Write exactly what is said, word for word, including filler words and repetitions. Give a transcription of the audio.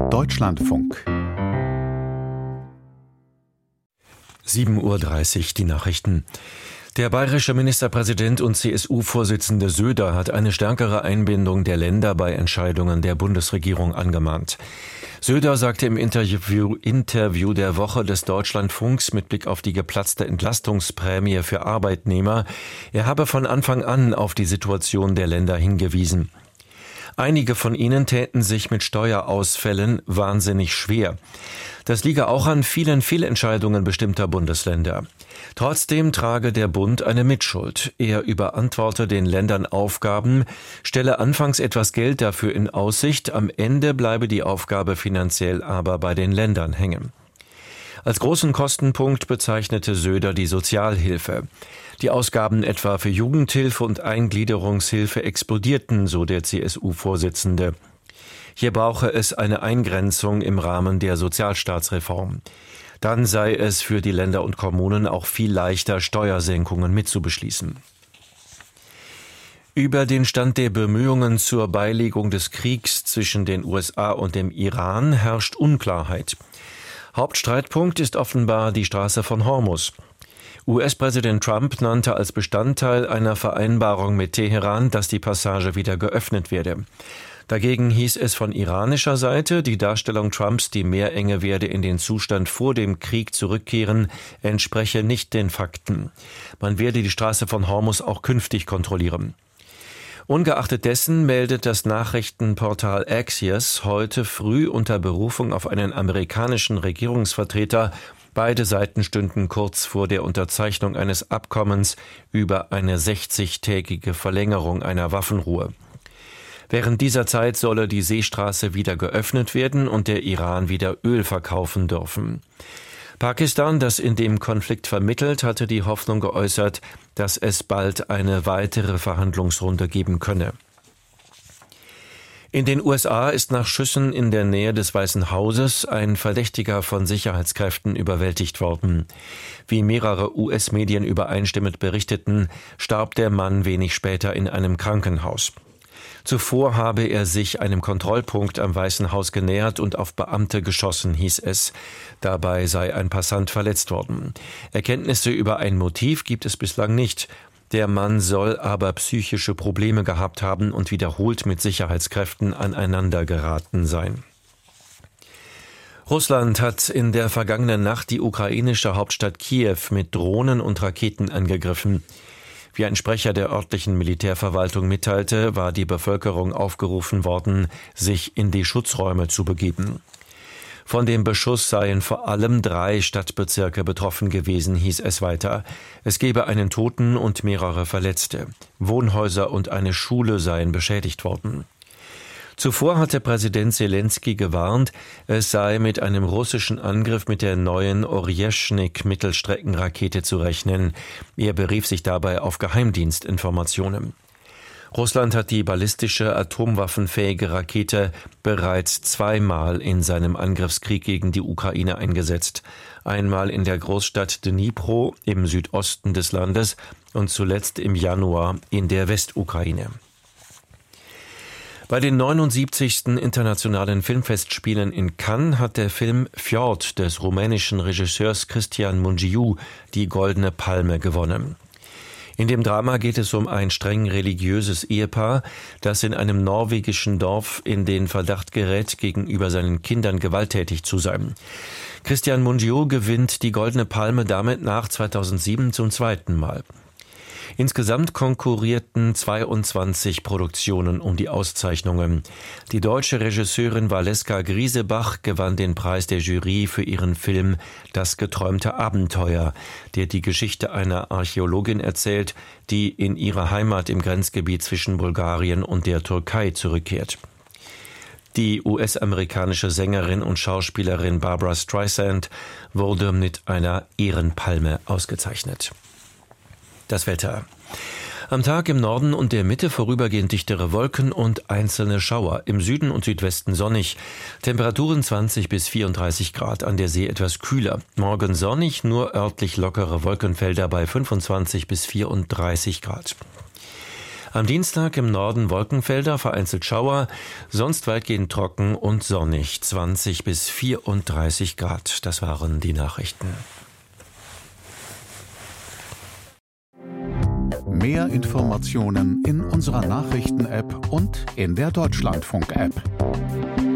Deutschlandfunk. sieben Uhr dreißig, die Nachrichten. Der bayerische Ministerpräsident und C S U-Vorsitzende Söder hat eine stärkere Einbindung der Länder bei Entscheidungen der Bundesregierung angemahnt. Söder sagte im Interview, Interview der Woche des Deutschlandfunks mit Blick auf die geplatzte Entlastungsprämie für Arbeitnehmer, er habe von Anfang an auf die Situation der Länder hingewiesen. Einige von ihnen täten sich mit Steuerausfällen wahnsinnig schwer. Das liege auch an vielen Fehlentscheidungen bestimmter Bundesländer. Trotzdem trage der Bund eine Mitschuld. Er überantworte den Ländern Aufgaben, stelle anfangs etwas Geld dafür in Aussicht, am Ende bleibe die Aufgabe finanziell aber bei den Ländern hängen. Als großen Kostenpunkt bezeichnete Söder die Sozialhilfe. Die Ausgaben etwa für Jugendhilfe und Eingliederungshilfe explodierten, so der C S U-Vorsitzende. Hier brauche es eine Eingrenzung im Rahmen der Sozialstaatsreform. Dann sei es für die Länder und Kommunen auch viel leichter, Steuersenkungen mitzubeschließen. Über den Stand der Bemühungen zur Beilegung des Kriegs zwischen den U S A und dem Iran herrscht Unklarheit. Hauptstreitpunkt ist offenbar die Straße von Hormuz. U S-Präsident Trump nannte als Bestandteil einer Vereinbarung mit Teheran, dass die Passage wieder geöffnet werde. Dagegen hieß es von iranischer Seite, die Darstellung Trumps, die Meerenge werde in den Zustand vor dem Krieg zurückkehren, entspreche nicht den Fakten. Man werde die Straße von Hormuz auch künftig kontrollieren. Ungeachtet dessen meldet das Nachrichtenportal Axios heute früh unter Berufung auf einen amerikanischen Regierungsvertreter, beide Seiten stünden kurz vor der Unterzeichnung eines Abkommens über eine sechzigtägige Verlängerung einer Waffenruhe. Während dieser Zeit solle die Seestraße wieder geöffnet werden und der Iran wieder Öl verkaufen dürfen. Pakistan, das in dem Konflikt vermittelt, hatte die Hoffnung geäußert, dass es bald eine weitere Verhandlungsrunde geben könne. In den U S A ist nach Schüssen in der Nähe des Weißen Hauses ein Verdächtiger von Sicherheitskräften überwältigt worden. Wie mehrere U S-Medien übereinstimmend berichteten, starb der Mann wenig später in einem Krankenhaus. Zuvor habe er sich einem Kontrollpunkt am Weißen Haus genähert und auf Beamte geschossen, hieß es. Dabei sei ein Passant verletzt worden. Erkenntnisse über ein Motiv gibt es bislang nicht. Der Mann soll aber psychische Probleme gehabt haben und wiederholt mit Sicherheitskräften aneinander geraten sein. Russland hat in der vergangenen Nacht die ukrainische Hauptstadt Kiew mit Drohnen und Raketen angegriffen. Wie ein Sprecher der örtlichen Militärverwaltung mitteilte, war die Bevölkerung aufgerufen worden, sich in die Schutzräume zu begeben. Von dem Beschuss seien vor allem drei Stadtbezirke betroffen gewesen, hieß es weiter. Es gebe einen Toten und mehrere Verletzte. Wohnhäuser und eine Schule seien beschädigt worden. Zuvor hatte Präsident Selenskyj gewarnt, es sei mit einem russischen Angriff mit der neuen Orjeschnik-Mittelstreckenrakete zu rechnen. Er berief sich dabei auf Geheimdienstinformationen. Russland hat die ballistische, atomwaffenfähige Rakete bereits zweimal in seinem Angriffskrieg gegen die Ukraine eingesetzt. Einmal in der Großstadt Dnipro im Südosten des Landes und zuletzt im Januar in der Westukraine. Bei den neunundsiebzigsten Internationalen Filmfestspielen in Cannes hat der Film Fjord des rumänischen Regisseurs Cristian Mungiu die Goldene Palme gewonnen. In dem Drama geht es um ein streng religiöses Ehepaar, das in einem norwegischen Dorf in den Verdacht gerät, gegenüber seinen Kindern gewalttätig zu sein. Cristian Mungiu gewinnt die Goldene Palme damit nach zweitausendsieben zum zweiten Mal. Insgesamt konkurrierten zweiundzwanzig Produktionen um die Auszeichnungen. Die deutsche Regisseurin Valeska Griesebach gewann den Preis der Jury für ihren Film Das geträumte Abenteuer, der die Geschichte einer Archäologin erzählt, die in ihre Heimat im Grenzgebiet zwischen Bulgarien und der Türkei zurückkehrt. Die U S-amerikanische Sängerin und Schauspielerin Barbra Streisand wurde mit einer Ehrenpalme ausgezeichnet. Das Wetter. Am Tag im Norden und der Mitte vorübergehend dichtere Wolken und einzelne Schauer. Im Süden und Südwesten sonnig. Temperaturen zwanzig bis vierunddreißig Grad, an der See etwas kühler. Morgen sonnig, nur örtlich lockere Wolkenfelder bei fünfundzwanzig bis vierunddreißig Grad. Am Dienstag im Norden Wolkenfelder, vereinzelt Schauer, sonst weitgehend trocken und sonnig, zwanzig bis vierunddreißig Grad. Das waren die Nachrichten. Mehr Informationen in unserer Nachrichten-App und in der Deutschlandfunk-App.